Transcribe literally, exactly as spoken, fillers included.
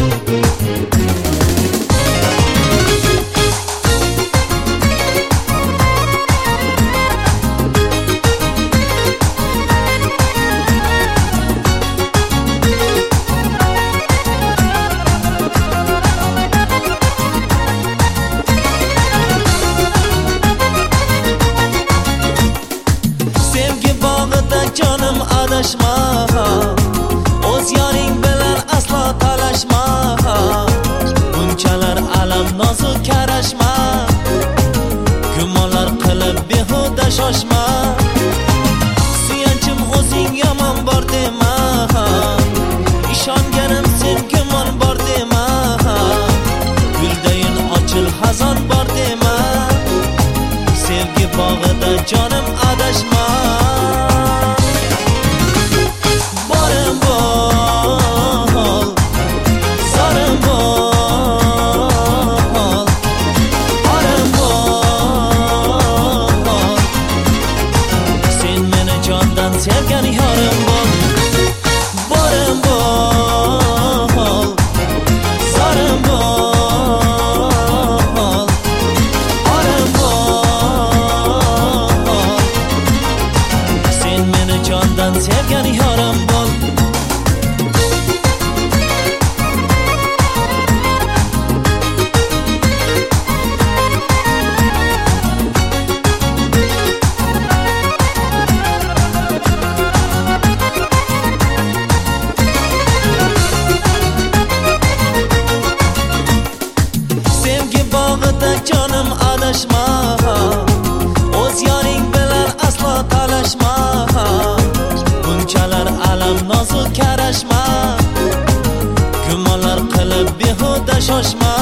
Canım adashma, o'z yoring bilan aslo talashma, bunchalar alam nozu karashma, gumonlar qilib behuda shoshma, suyanchim o'zing yomon bor dema, ishonganim sen gumon bor dema, guldayin ochil xazon bor dema, sevgi bog'ida jonim adashma. Sevgan yorim bol, borim bol, zorim bol, orim bol, sen meni jondan sevgan yorim bol. Canım adashma, o'z yoring bilan aslo talashma, bunchalar alam nozu karashma, gumonlar qilib behuda shoshma,